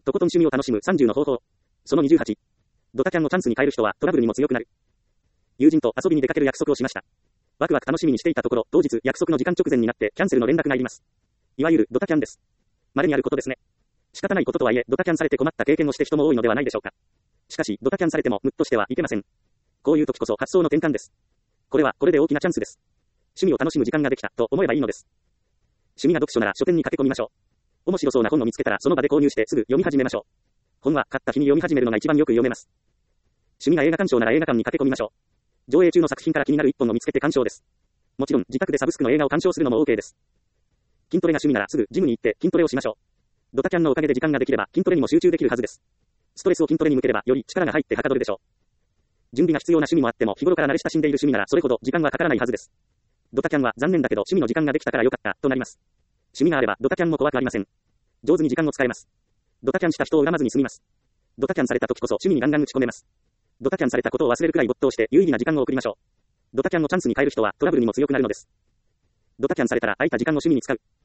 とことん趣味を楽しむ30の方法。その28。ドタキャンをチャンスに変える人はトラブルにも強くなる。友人と遊びに出かける約束をしました。ワクワク楽しみにしていたところ、当日約束の時間直前になってキャンセルの連絡が入ります。いわゆるドタキャンです。稀にあることですね。仕方ないこととはいえ、ドタキャンされて困った経験をして人も多いのではないでしょうか。しかし、ドタキャンされてもムッとしてはいけません。こういう時こそ発想の転換です。これはこれで大きなチャンスです。趣味を楽しむ時間ができたと思えばいいのです。趣味が読書なら書店に駆け込みましょう。面白そうな本を見つけたらその場で購入してすぐ読み始めましょう。本は買った日に読み始めるのが一番よく読めます。趣味が映画鑑賞なら映画館に駆け込みましょう。上映中の作品から気になる一本を見つけて鑑賞です。もちろん自宅でサブスクの映画を鑑賞するのも OK です。筋トレが趣味ならすぐジムに行って筋トレをしましょう。ドタキャンのおかげで時間ができれば筋トレにも集中できるはずです。ストレスを筋トレに向ければより力が入ってはかどるでしょう。準備が必要な趣味もあっても日頃から慣れ親しんでいる趣味ならそれほど時間はかからないはずです。ドタキャンは残念だけど趣味の時間ができたからよかったとなります。趣味があればドタキャンも怖くありません。上手に時間を使えます。ドタキャンした人を恨まずに済みます。ドタキャンされた時こそ趣味にガンガン打ち込めます。ドタキャンされたことを忘れるくらい没頭して有意義な時間を送りましょう。ドタキャンをチャンスに変える人はトラブルにも強くなるのです。ドタキャンされたら空いた時間を趣味に使う。